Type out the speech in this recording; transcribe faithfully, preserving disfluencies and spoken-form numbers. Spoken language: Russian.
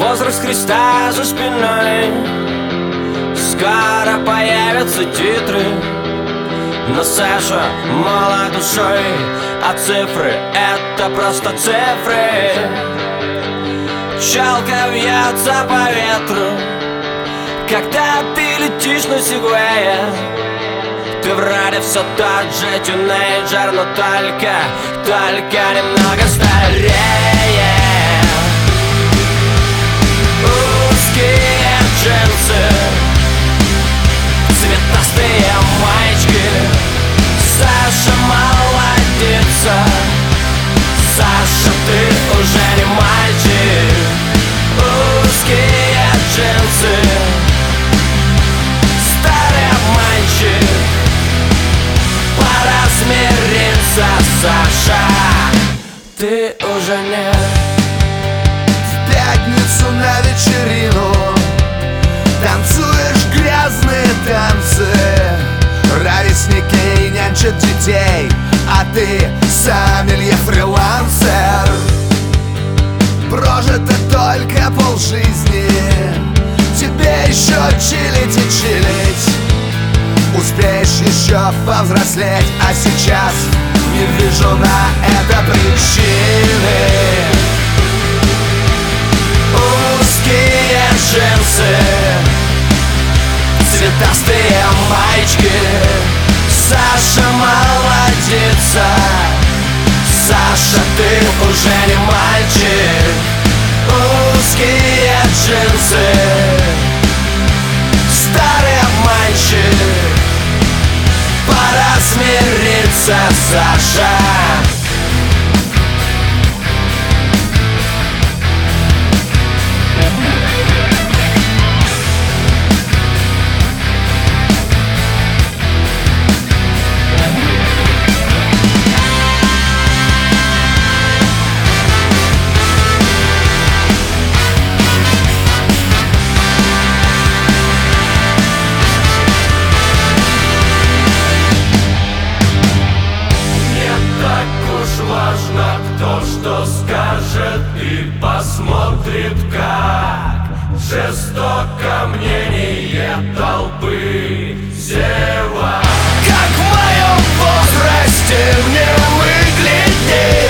возраст Христа за спиной. Скоро появятся титры, но Саша молод душой, а цифры — это просто цифры. Челка вьется по ветру, когда ты летишь на сегвее. Ты вроде все тот же тинейджер, но только, только немного старее. Узкие джинсы, цветастые маечки. Саша молодится, Саша, ты уже не мальчик. Узкие джинсы, старый обманщик. Пора смириться, Саша, ты уже не. В пятницу на вечерину танцуешь грязные танцы. Ровесники нянчат детей, а ты сомелье фрилансер. Прожито только полжизни, тебе еще чилить и чилить. Успеешь еще повзрослеть, а сейчас не вижу на это причины. Узкие джинсы, цветастые маечки. Саша молодится, Саша, ты уже не мальчик. Узкие джинсы, старый обманщик. Пора смириться, Саша. Важно, кто что скажет и посмотрит, как жестоко мнение толпы зева. Как в моем возрасте мне выглядеть.